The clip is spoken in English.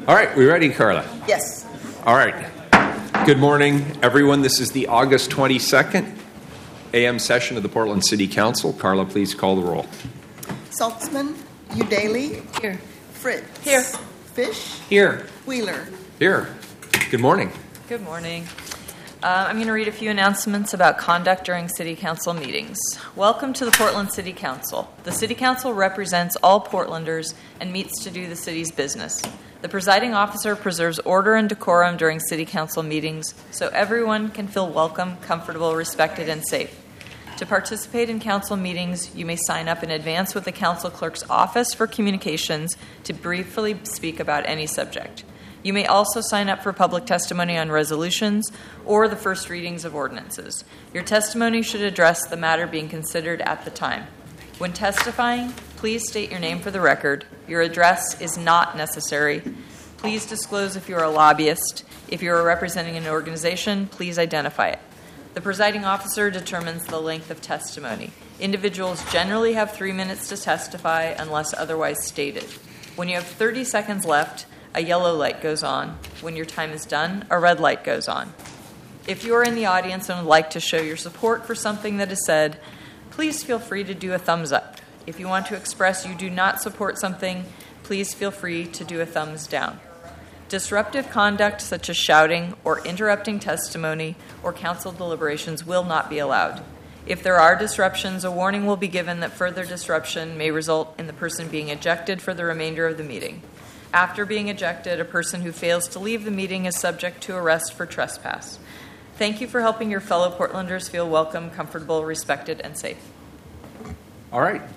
All right, we ready, Carla? Yes. All right. Good morning, everyone. This is the August 22nd AM session of the Portland City Council. Carla, please call the roll. Saltzman, Udaly. Here. Fritz. Here. Fish. Here. Wheeler. Here. Good morning. Good morning. I'm going to read a few announcements about conduct during City Council meetings. Welcome to the Portland City Council. The City Council represents all Portlanders and meets to do the city's business. The presiding officer preserves order and decorum during City Council meetings so everyone can feel welcome, comfortable, respected, and safe. To participate in council meetings, you may sign up in advance with the council clerk's office for communications to briefly speak about any subject. You may also sign up for public testimony on resolutions or the first readings of ordinances. Your testimony should address the matter being considered at the time. When testifying, please state your name for the record. Your address is not necessary. Please disclose if you are a lobbyist. If you are representing an organization, please identify it. The presiding officer determines the length of testimony. Individuals generally have 3 minutes to testify unless otherwise stated. When you have 30 seconds left, a yellow light goes on. When your time is done, a red light goes on. If you are in the audience and would like to show your support for something that is said, please feel free to do a thumbs up. If you want to express you do not support something, please feel free to do a thumbs down. Disruptive conduct such as shouting or interrupting testimony or council deliberations will not be allowed. If there are disruptions, a warning will be given that further disruption may result in the person being ejected for the remainder of the meeting. After being ejected, a person who fails to leave the meeting is subject to arrest for trespass. Thank you for helping your fellow Portlanders feel welcome, comfortable, respected, and safe. All right.